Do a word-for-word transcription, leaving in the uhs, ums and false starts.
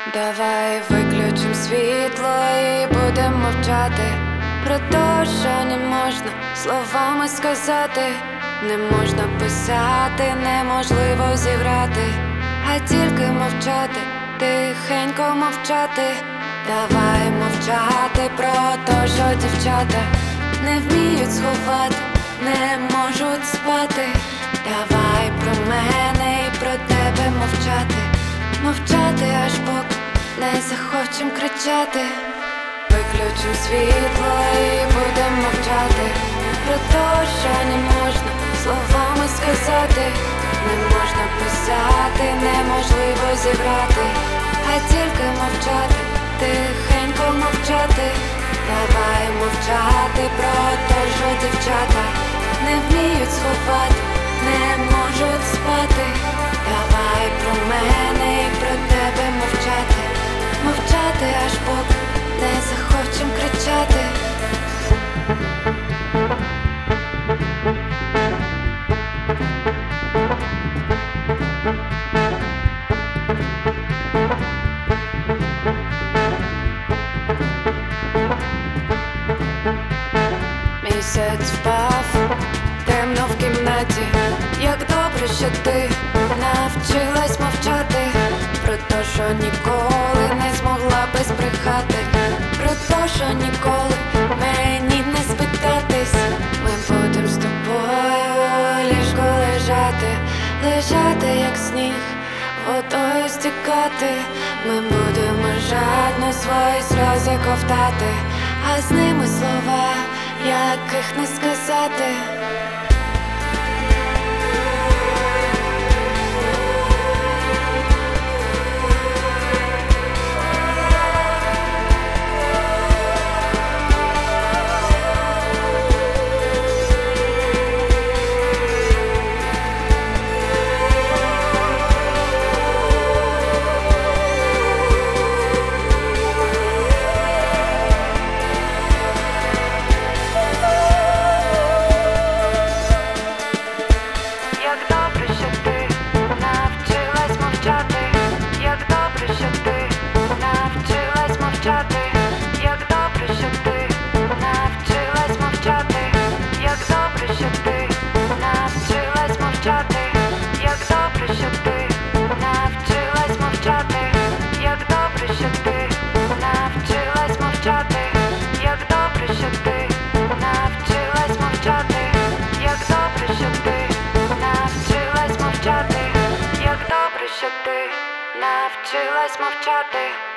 Давай виключим світло і будемо мовчати про те, що не можна словами сказати, не можна писати, неможливо зіграти, а тільки мовчати, тихенько мовчати. Давай мовчати про те, що дівчата не вміють сховати, не можуть спати. Давай про мене і про тебе мовчати, мовчати аж поки не захочем кричати. Виключим світло і будем мовчати про те, що не можна словами сказати, не можна писати, неможливо зіграти, а тільки мовчати, тихенько мовчати. Давай мовчати про те, що дівчата не вміють сховати, не можуть спати. Давай про мене і про тебе мовчати, мовчати аж поки не захочем кричати. Місяць впав, темно в кімнаті. Як добре, що ти навчилась мовчати про те, що ніколи не змогла би збрехати, про те, що ніколи мені не спитатись. Ми будем з тобою у ліжку лежати, лежати, як сніг, водою стікати. Ми будемо жадно свої сльози ковтати, а з ними слова, яких не сказати. Навчилась мовчати.